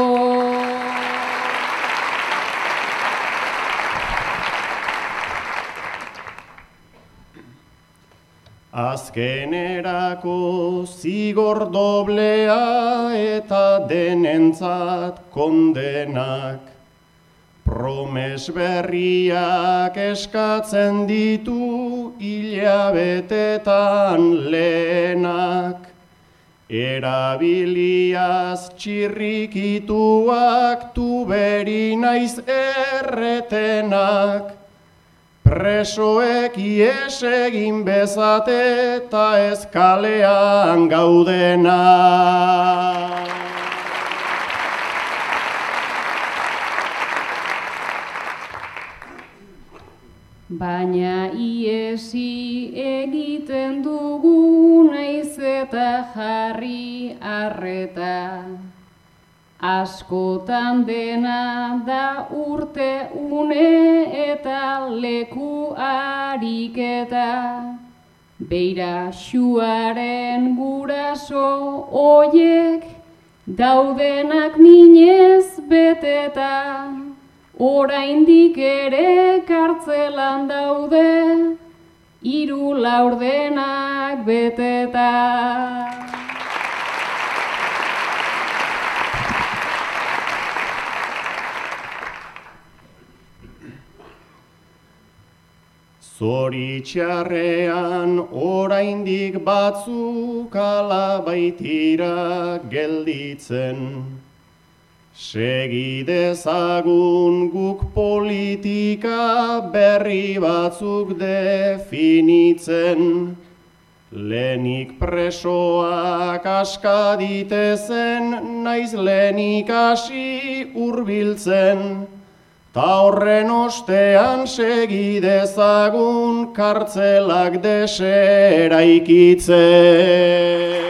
Azkenerako zigor doblea eta denentzat kondenak. Promes berriak eskatzen ditu hilabetetan lehenak. Erabiliaz txirrikituak tuberi naiz erretenak, presoek ies egin bezate eta ez kalean gaudenak. Baina iesi egiten dugu naiz eta jarri arreta. Askotan dena da urte une eta leku ariketa. Beira xuaren guraso oiek daudenak minez beteta. Oraindik ere kartzelan daude, hiru laurdenak beteta. Zoritxarrean oraindik batzuk ala baitira gelditzen. Segi dezagun guk politika berri batzuk definitzen. Lehenik presoak aska ditezen, naiz lehenik hasi hurbiltzen. Ta horren ostean segi dezagun kartzelak deseraikitzen.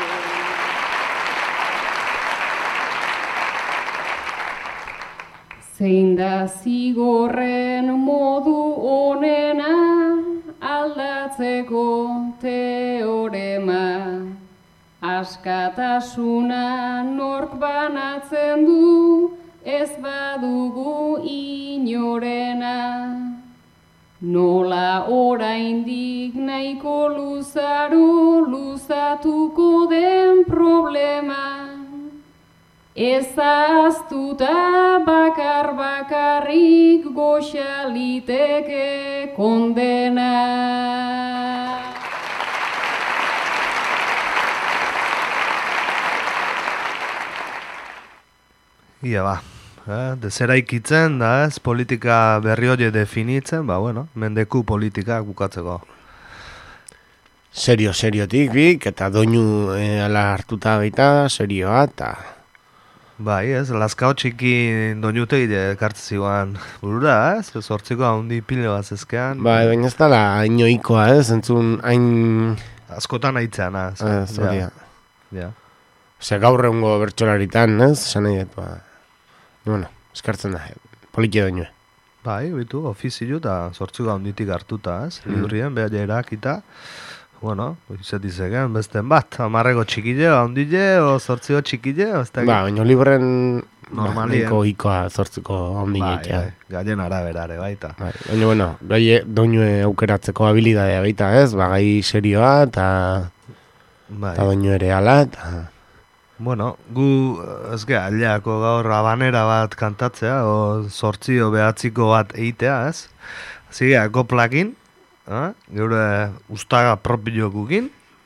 Zein da zigorren modu onena aldatzeko teorema. Askatasuna nork banatzen du, ez badugu inorena. Nola oraindik nahiko luzaru luzatuko den problema. Ez ahaztuta bakar bakarrik goxa liteke kondena. Ia ba, eh, deseraikitzen da ez, politika berri hori definitzen, ba bueno, mendeku politika bukatzeko. Serio, seriotik bik, eta doinu eh, ala hartuta baita, serioa, eta... Bai, ez, laskao txiki doinutegi ekartzen zioan burura, ez, zortziko handi pile bat zezkean. Bai, baina ez dala inoikoa, ez, entzun hain... Askotan haitzean, ez. Ez, hori, ja. Ja. Ose, gaur egungo bertsolaritan, ez, esan nahi dut, ba... Bueno, eskartzen da, politia doinue. Bai, bitu, ofizio eta zortziko handitik hartuta, ez, Mm. lidurrien, behar erakita. Bueno, izet izegen, besten bat, amarreko txikile, handile, o zortziko txikile, ez da... Ba, baina libren normalien. nahiko ikoa zortziko handile Bai, bai, gaien araberare baita. Bai, baina, bueno, gai doinue aukeratzeko habilidadea baita, ez? Ba, gai serioa, eta... Bai. Eta doinu ere ala, eta... Bueno, gu, ez ge, aldeako gaur habanera bat kantatzea, o zortzio behatziko bat eitea, ez? Zigea, koplakin, eh? Geure ustaga propio gukin.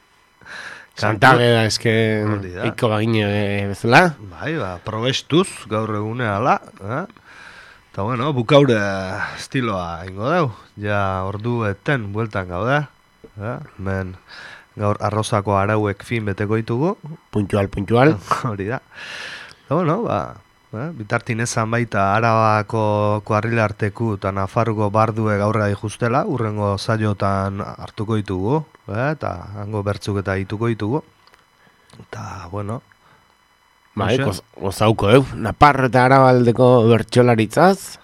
Santage da, eske, iko bagine bezala. Bai, ba, probestuz, gaur egune ala, eh? Eta, bueno, bukaure estiloa ingo deu. Ja, ordu eten, bueltan gaude, eh? Men... Gaur arrozako arauek fin beteko ditugu. Puntual, puntual. Hori da. Eta, bueno, ba, eh, bitartin ezan baita Arabako kuarrile arteku eta Nafarroko bardue gaurra justela, urrengo saiotan hartuko ditugu, eh, eta hango bertzuk eta dituko ditugu. Eta, bueno. Bai, gozauko, eu. Napar eta Arabaldeko bertsolaritzaz.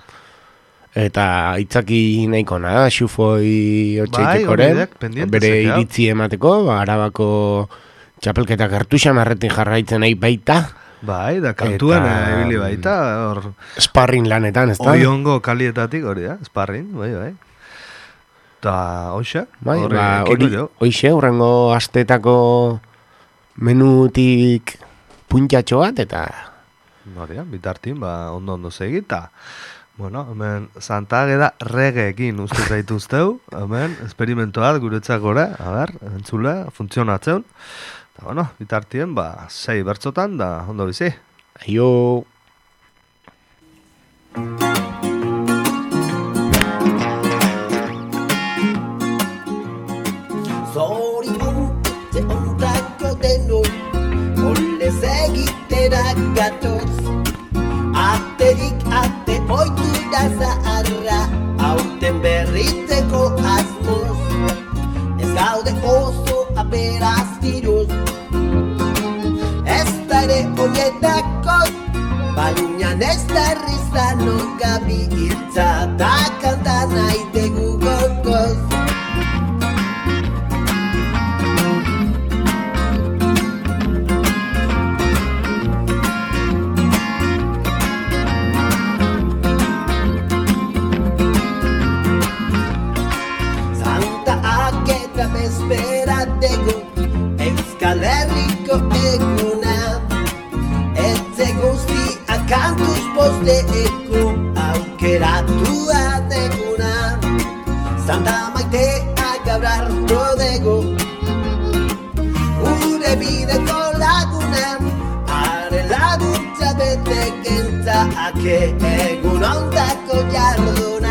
Eta itzaki nahiko nada, xufoi otxeitekoren, bai, bere iritzi emateko, ba, Arabako txapelketa kartuxa marretin jarraitzen nahi baita. Bai, da kantuen ibili baita, hor... Sparring lanetan, ez da? Oiongo kalietatik hori da, sparring, bai, bai. Eta, hoxe, bai, ba, hori, hoxe, horrengo astetako menutik puntatxo bat, eta... Hori da, bitartin, ba, ondo-ondo segita. Bueno, hemen Santage da regeekin uste zaituzteu, hemen esperimentoat guretzak gore, a ber, entzule, funtzionatzen. Bueno, bitartien, ba, sei bertzotan da, ondo bizi. Aio. Zorion, ze ondako deno, olez egitera gatoz. Aterik ate oitu da zaharra, aurten berritzeko asmoz. Ez gaude oso aperaz diruz, ez da ere horietako, baina ez da rizano gabi hiltza, ta kanta nahi degu gokoz. Bezperateko Euskal Herriko eguna Etze guztia kantuz posteeko aukeratua deguna Santa Maitea gaur hartu dego Gure bideko laguna Haren laguntza bete gentzaake egun ondako jarduna